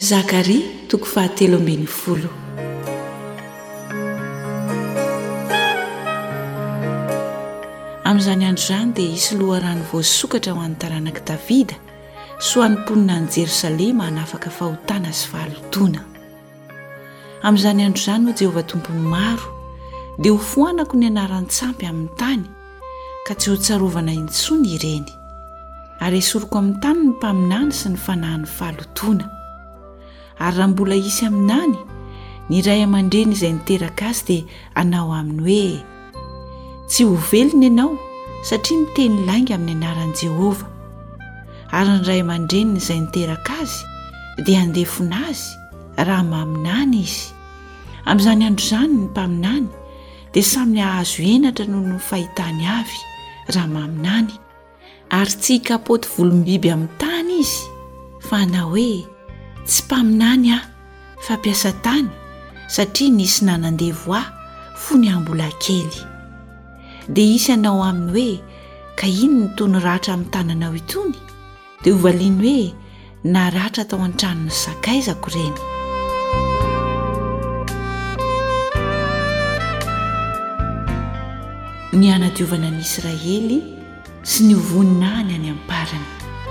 Zakaria toko 7:10. Amin'izany andro izany dia isy loharano voasokatra ho an'ny taranaka Davida soan'ny mponina any Jerosalema hanafaka fahotana sy fahalotoana. Amin'izany andro izany ho Jehovah tompony maro dia ho foanako ny anaran-tsampy amin'ny tany ka tsy ho tsarovana intsony ireny, ary esoriko amin'ny tany ny mpaminany sy ny fanahin'ny fahalotoana. Ary raha mbola isy aminany ny ray aman-dreny izay niteraka azy dia anao aminy hoe tsy ho velona ianao satria miteny lainga amin'ny anaran'i Jehovah. Ary ny ray aman-dreniny izay niteraka azy dia andefona azy raha maminany izy. Amin'izany andro izany ny mpaminany dia samy hahazo henatra noho ny fahitany avy raha maminany, ary tsy hikapoty volombiby amin'ny tany izy, fa na hoe tsy mpaminany fa mpiasa tany satria nisy nanandevo fony ambola kely. Dia isy anao aminy hoe ka ino ny tony ratra amin'ny tananao itony, dia hovaliany hoe naratra tao an-tranony sakaizako ireny. Ny hanadiovana ny Israely sy ny voninahiny any amparany.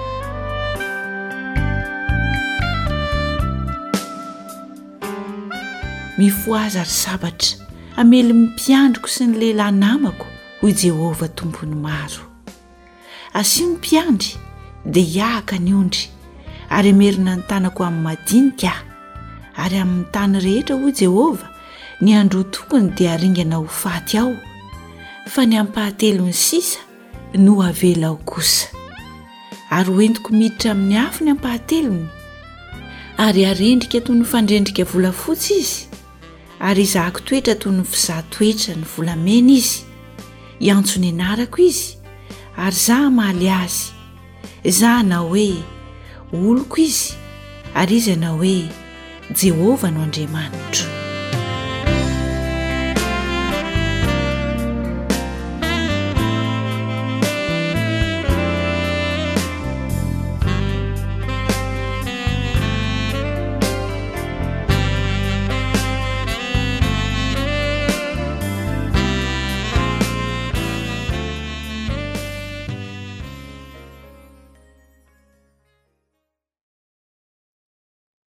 Mifoazy ary sabatra amely mimpiandriko sy ny lehilahy namako hoy Jehovah tompony maro. Asio ny mpiandry dia hiahaka ny ondry, ary amerina ny tanako amin'ny madinika ary amin'ny tany rehetra hoy Jehovah ny andro tokony dia aringana ho faty aho, fa ny ampahatelo ny sisa no avela aho kosa. Ary hoentiko miditra amin'ny afo ny ampahatelony, ary arendrika toy ny fandrendrika volafotsy izy, ary izahako toetra toy ny fizaha toetra ny volamena izy. Iantso ny anarako izy, ary zaho mahaly azy. Zaho na hoe oloko izy, ary izy na hoe Jehovah no Andriamanitra.